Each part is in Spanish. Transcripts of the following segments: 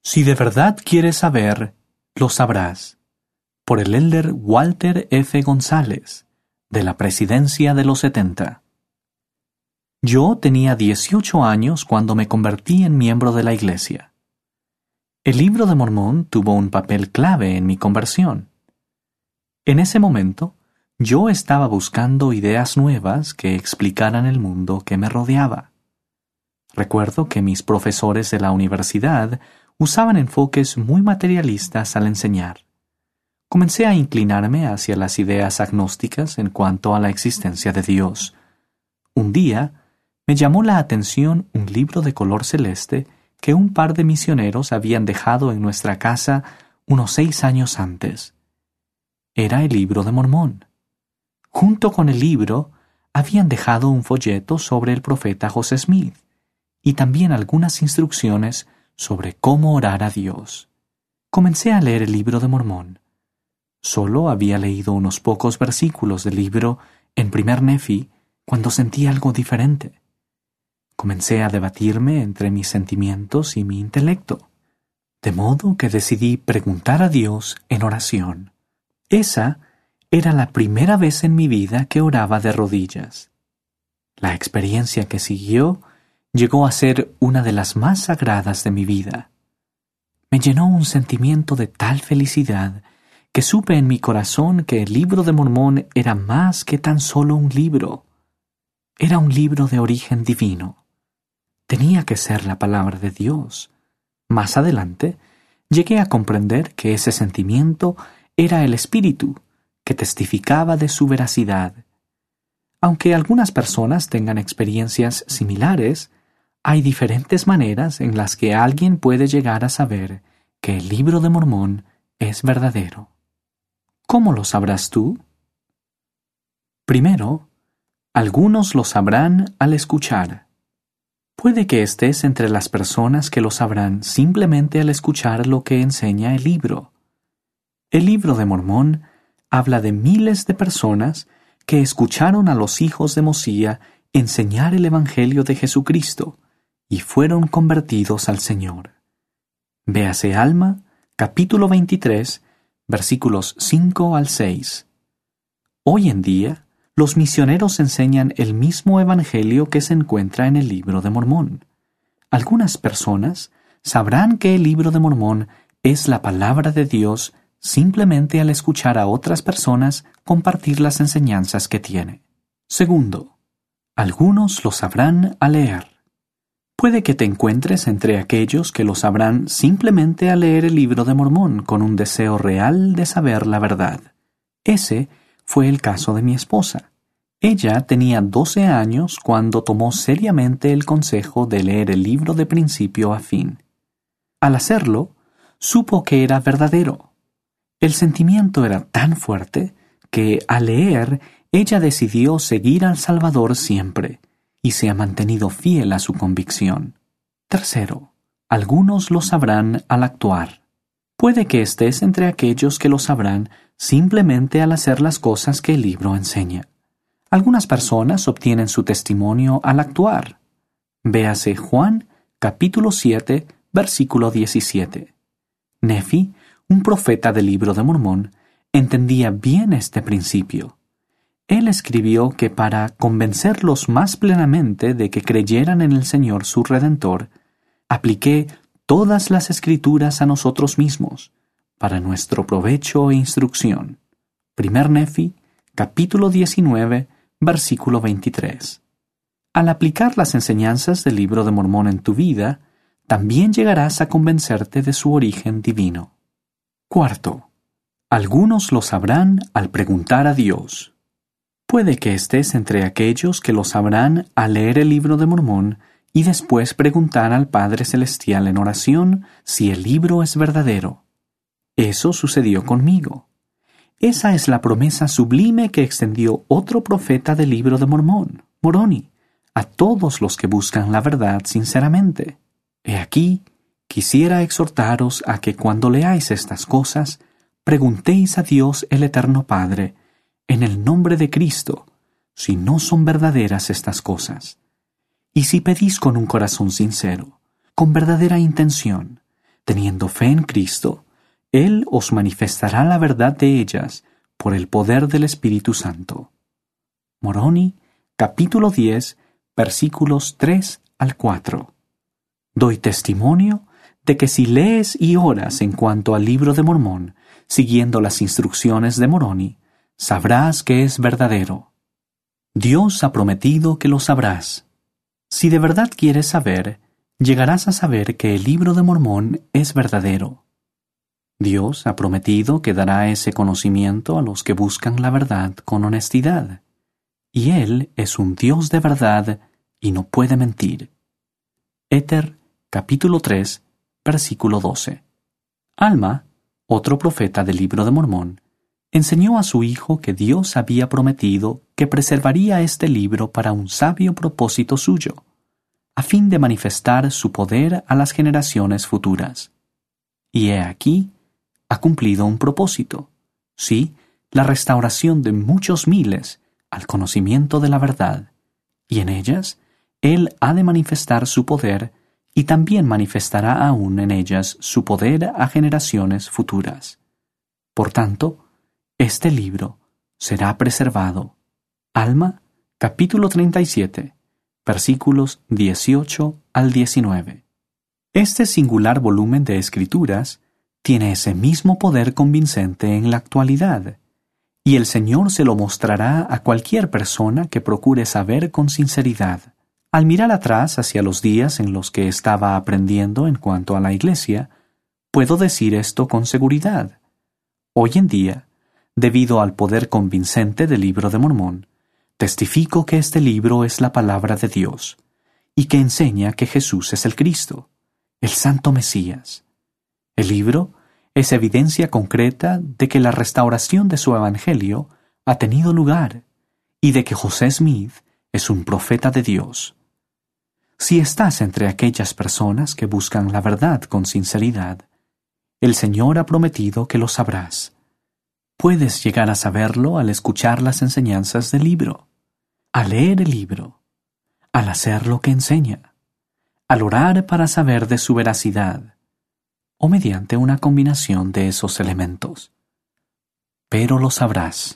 Si de verdad quieres saber, lo sabrás. Por el elder Walter F. González, de la Presidencia de los 70. Yo tenía 18 años cuando me convertí en miembro de la Iglesia. El Libro de Mormón tuvo un papel clave en mi conversión. En ese momento, yo estaba buscando ideas nuevas que explicaran el mundo que me rodeaba. Recuerdo que mis profesores de la universidad usaban enfoques muy materialistas al enseñar. Comencé a inclinarme hacia las ideas agnósticas en cuanto a la existencia de Dios. Un día, me llamó la atención un libro de color celeste que un par de misioneros habían dejado en nuestra casa unos 6 años antes. Era el Libro de Mormón. Junto con el libro, habían dejado un folleto sobre el profeta José Smith y también algunas instrucciones sobre cómo orar a Dios. Comencé a leer el Libro de Mormón. Solo había leído unos pocos versículos del libro en primer Nefi cuando sentí algo diferente. Comencé a debatirme entre mis sentimientos y mi intelecto, de modo que decidí preguntar a Dios en oración. Esa era la primera vez en mi vida que oraba de rodillas. La experiencia que siguió llegó a ser una de las más sagradas de mi vida. Me llenó un sentimiento de tal felicidad que supe en mi corazón que el Libro de Mormón era más que tan solo un libro. Era un libro de origen divino. Tenía que ser la palabra de Dios. Más adelante, llegué a comprender que ese sentimiento era el Espíritu, que testificaba de su veracidad. Aunque algunas personas tengan experiencias similares, hay diferentes maneras en las que alguien puede llegar a saber que el Libro de Mormón es verdadero. ¿Cómo lo sabrás tú? Primero, algunos lo sabrán al escuchar. Puede que estés entre las personas que lo sabrán simplemente al escuchar lo que enseña el libro. El Libro de Mormón habla de miles de personas que escucharon a los hijos de Mosía enseñar el Evangelio de Jesucristo y fueron convertidos al Señor. Véase Alma, capítulo 23, versículos 5 al 6. Hoy en día, los misioneros enseñan el mismo Evangelio que se encuentra en el Libro de Mormón. Algunas personas sabrán que el Libro de Mormón es la palabra de Dios simplemente al escuchar a otras personas compartir las enseñanzas que tiene. Segundo, algunos lo sabrán al leer. Puede que te encuentres entre aquellos que lo sabrán simplemente al leer el Libro de Mormón con un deseo real de saber la verdad. Ese fue el caso de mi esposa. Ella tenía 12 años cuando tomó seriamente el consejo de leer el libro de principio a fin. Al hacerlo, supo que era verdadero. El sentimiento era tan fuerte que, al leer, ella decidió seguir al Salvador siempre y se ha mantenido fiel a su convicción. Tercero, algunos lo sabrán al actuar. Puede que estés entre aquellos que lo sabrán simplemente al hacer las cosas que el libro enseña. Algunas personas obtienen su testimonio al actuar. Véase Juan, capítulo 7, versículo 17. Nefi, un profeta del Libro de Mormón, entendía bien este principio. Él escribió que para convencerlos más plenamente de que creyeran en el Señor su Redentor, apliqué todas las Escrituras a nosotros mismos, para nuestro provecho e instrucción. Primer Nefi, capítulo 19, versículo 23. Al aplicar las enseñanzas del Libro de Mormón en tu vida, también llegarás a convencerte de su origen divino. Cuarto, algunos lo sabrán al preguntar a Dios. Puede que estés entre aquellos que lo sabrán al leer el Libro de Mormón y después preguntar al Padre Celestial en oración si el libro es verdadero. Eso sucedió conmigo. Esa es la promesa sublime que extendió otro profeta del Libro de Mormón, Moroni, a todos los que buscan la verdad sinceramente. He aquí, quisiera exhortaros a que cuando leáis estas cosas, preguntéis a Dios el Eterno Padre, en el nombre de Cristo, si no son verdaderas estas cosas. Y si pedís con un corazón sincero, con verdadera intención, Teniendo fe en Cristo, Él os manifestará la verdad de ellas por el poder del Espíritu Santo. Moroni, capítulo 10, versículos 3 al 4. Doy testimonio de que si lees y oras en cuanto al libro de Mormón, siguiendo las instrucciones de Moroni, sabrás que es verdadero. Dios ha prometido que lo sabrás. Si de verdad quieres saber, llegarás a saber que el libro de Mormón es verdadero. Dios ha prometido que dará ese conocimiento a los que buscan la verdad con honestidad. Y Él es un Dios de verdad y no puede mentir. Éter, capítulo 3, versículo 12. Alma, otro profeta del libro de Mormón, enseñó a su hijo que Dios había prometido que preservaría este libro para un sabio propósito suyo, a fin de manifestar su poder a las generaciones futuras. Y he aquí, ha cumplido un propósito, sí, la restauración de muchos miles al conocimiento de la verdad, y en ellas Él ha de manifestar su poder y también manifestará aún en ellas su poder a generaciones futuras. Por tanto, este libro será preservado. Alma, capítulo 37, versículos 18 al 19. Este singular volumen de Escrituras tiene ese mismo poder convincente en la actualidad, y el Señor se lo mostrará a cualquier persona que procure saber con sinceridad. Al mirar atrás hacia los días en los que estaba aprendiendo en cuanto a la Iglesia, puedo decir esto con seguridad. Hoy en día, debido al poder convincente del libro de Mormón, testifico que este libro es la palabra de Dios, y que enseña que Jesús es el Cristo, el Santo Mesías. El libro es evidencia concreta de que la restauración de su evangelio ha tenido lugar, y de que José Smith es un profeta de Dios. Si estás entre aquellas personas que buscan la verdad con sinceridad, el Señor ha prometido que lo sabrás. Puedes llegar a saberlo al escuchar las enseñanzas del libro, al leer el libro, al hacer lo que enseña, al orar para saber de su veracidad, o mediante una combinación de esos elementos. Pero lo sabrás.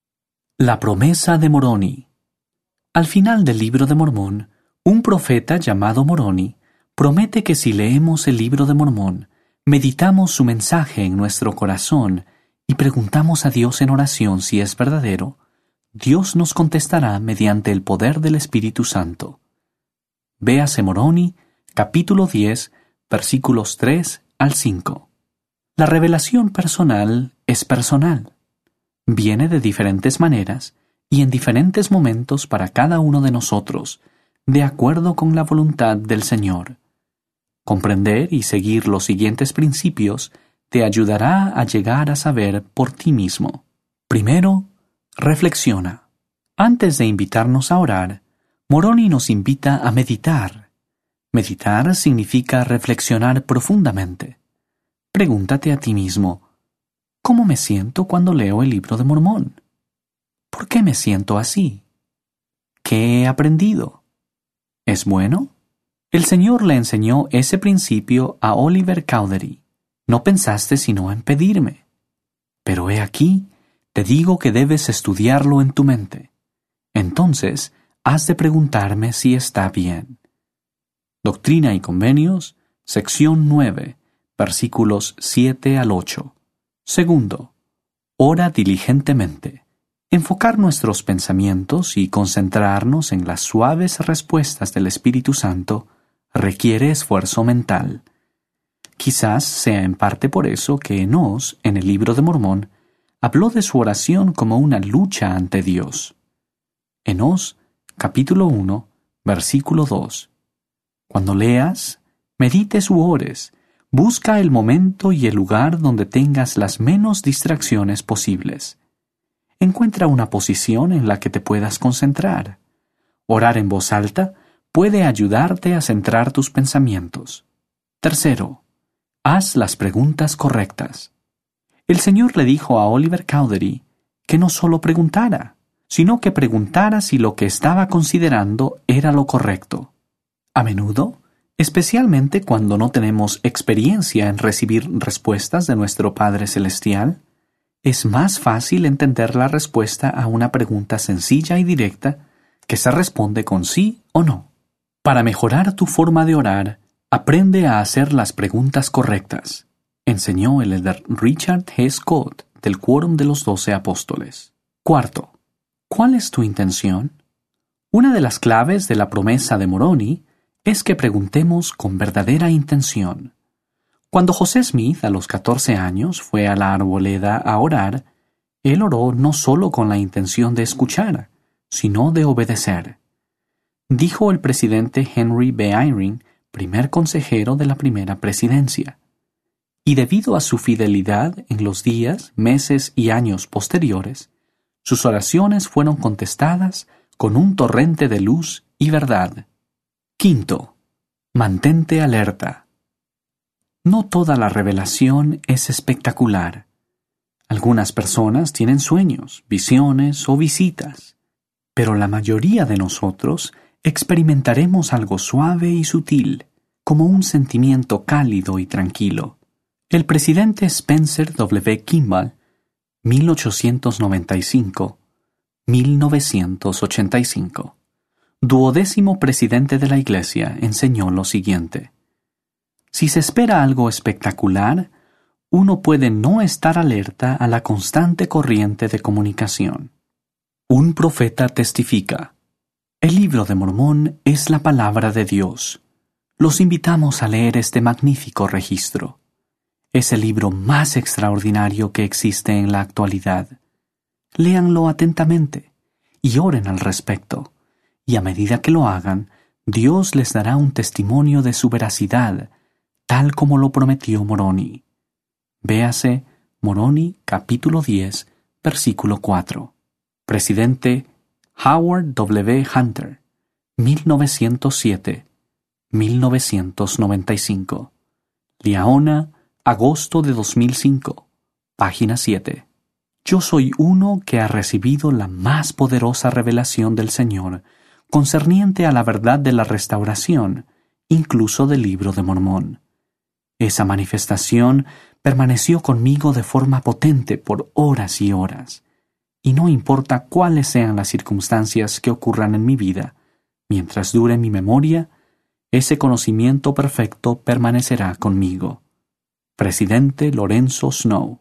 La promesa de Moroni. Al final del libro de Mormón, un profeta llamado Moroni promete que si leemos el libro de Mormón, meditamos su mensaje en nuestro corazón y preguntamos a Dios en oración si es verdadero, Dios nos contestará mediante el poder del Espíritu Santo. Véase Moroni, capítulo 10, versículos 3 al 5. La revelación personal es personal. Viene de diferentes maneras y en diferentes momentos para cada uno de nosotros, de acuerdo con la voluntad del Señor. Comprender y seguir los siguientes principios te ayudará a llegar a saber por ti mismo. Primero, reflexiona. Antes de invitarnos a orar, Moroni nos invita a meditar. Meditar significa reflexionar profundamente. Pregúntate a ti mismo, ¿cómo me siento cuando leo el libro de Mormón? ¿Por qué me siento así? ¿Qué he aprendido? ¿Es bueno? El Señor le enseñó ese principio a Oliver Cowdery. No pensaste sino en pedirme. Pero he aquí, te digo que debes estudiarlo en tu mente. Entonces, has de preguntarme si está bien. Doctrina y Convenios, sección 9, versículos 7 al 8. Segundo, ora diligentemente. Enfocar nuestros pensamientos y concentrarnos en las suaves respuestas del Espíritu Santo requiere esfuerzo mental. Quizás sea en parte por eso que Enós, en el libro de Mormón, habló de su oración como una lucha ante Dios. Enós, capítulo 1, versículo 2. Cuando leas, medites u ores, busca el momento y el lugar donde tengas las menos distracciones posibles. Encuentra una posición en la que te puedas concentrar. Orar en voz alta puede ayudarte a centrar tus pensamientos. Tercero, haz las preguntas correctas. El Señor le dijo a Oliver Cowdery que no solo preguntara, sino que preguntara si lo que estaba considerando era lo correcto. A menudo, Especialmente cuando no tenemos experiencia en recibir respuestas de nuestro Padre Celestial, es más fácil entender la respuesta a una pregunta sencilla y directa que se responde con sí o no. Para mejorar tu forma de orar, aprende a hacer las preguntas correctas, enseñó el elder Richard G. Scott del Quórum de los 12 Apóstoles. Cuarto, ¿cuál es tu intención? Una de las claves de la promesa de Moroni es que preguntemos con verdadera intención. Cuando José Smith, a los 14 años, fue a la arboleda a orar, él oró no solo con la intención de escuchar, sino de obedecer. Dijo el presidente Henry B. Eyring, primer consejero de la primera presidencia. Y debido a su fidelidad en los días, meses y años posteriores, sus oraciones fueron contestadas con un torrente de luz y verdad. Quinto, mantente alerta. No toda la revelación es espectacular. Algunas personas tienen sueños, visiones o visitas, pero la mayoría de nosotros experimentaremos algo suave y sutil, como un sentimiento cálido y tranquilo. El presidente Spencer W. Kimball, 1895-1985, duodécimo presidente de la Iglesia, enseñó lo siguiente: si se espera algo espectacular, uno puede no estar alerta a la constante corriente de comunicación. Un profeta testifica: el libro de Mormón es la palabra de Dios. Los invitamos a leer este magnífico registro. Es el libro más extraordinario que existe en la actualidad. Léanlo atentamente y oren al respecto. Y a medida que lo hagan, Dios les dará un testimonio de su veracidad, tal como lo prometió Moroni. Véase Moroni capítulo 10, versículo 4. Presidente Howard W. Hunter, 1907-1995. Liaona, agosto de 2005, página 7. Yo soy uno que ha recibido la más poderosa revelación del Señor concerniente a la verdad de la restauración, incluso del libro de Mormón. Esa manifestación permaneció conmigo de forma potente por horas y horas, y no importa cuáles sean las circunstancias que ocurran en mi vida, mientras dure mi memoria, ese conocimiento perfecto permanecerá conmigo. Presidente Lorenzo Snow,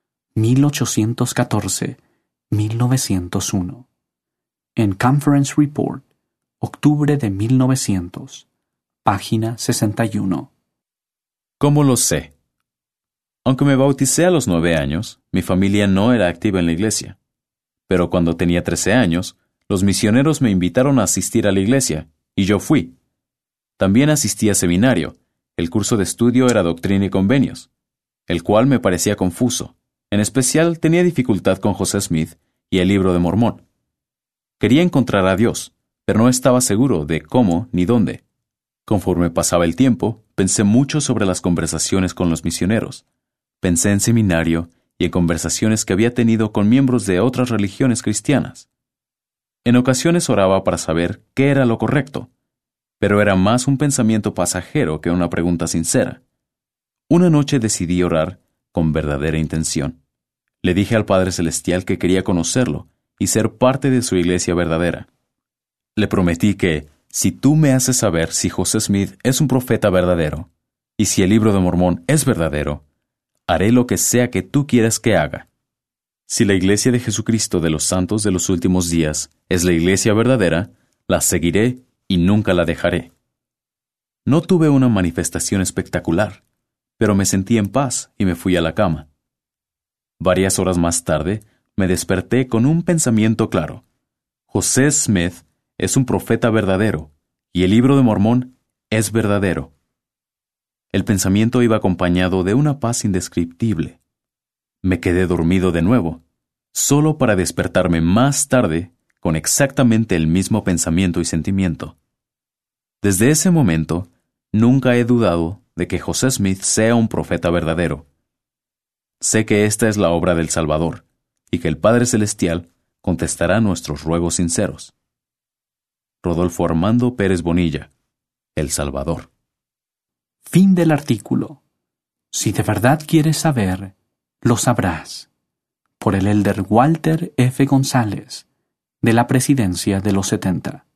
1814-1901. En Conference Report, octubre de 1900, página 61. ¿Cómo lo sé? Aunque me bauticé a los 9 años, mi familia no era activa en la iglesia. Pero cuando tenía 13 años, los misioneros me invitaron a asistir a la iglesia, y yo fui. También asistí a seminario. El curso de estudio era Doctrina y Convenios, el cual me parecía confuso. En especial, tenía dificultad con José Smith y el libro de Mormón. Quería encontrar a Dios, pero no estaba seguro de cómo ni dónde. Conforme pasaba el tiempo, pensé mucho sobre las conversaciones con los misioneros. Pensé en seminario y en conversaciones que había tenido con miembros de otras religiones cristianas. En ocasiones oraba para saber qué era lo correcto, pero era más un pensamiento pasajero que una pregunta sincera. Una noche decidí orar con verdadera intención. Le dije al Padre Celestial que quería conocerlo y ser parte de su iglesia verdadera. Le prometí que, si tú me haces saber si José Smith es un profeta verdadero, y si el libro de Mormón es verdadero, haré lo que sea que tú quieras que haga. Si la iglesia de Jesucristo de los santos de los últimos días es la iglesia verdadera, la seguiré y nunca la dejaré. No tuve una manifestación espectacular, pero me sentí en paz y me fui a la cama. Varias horas más tarde, me desperté con un pensamiento claro. José Smith es un profeta verdadero, y el libro de Mormón es verdadero. El pensamiento iba acompañado de una paz indescriptible. Me quedé dormido de nuevo, solo para despertarme más tarde con exactamente el mismo pensamiento y sentimiento. Desde ese momento, nunca he dudado de que José Smith sea un profeta verdadero. Sé que esta es la obra del Salvador, y que el Padre Celestial contestará nuestros ruegos sinceros. Rodolfo Armando Pérez Bonilla, El Salvador. Fin del artículo. Si de verdad quieres saber, lo sabrás. Por el elder Walter F. González, de la Presidencia de los 70.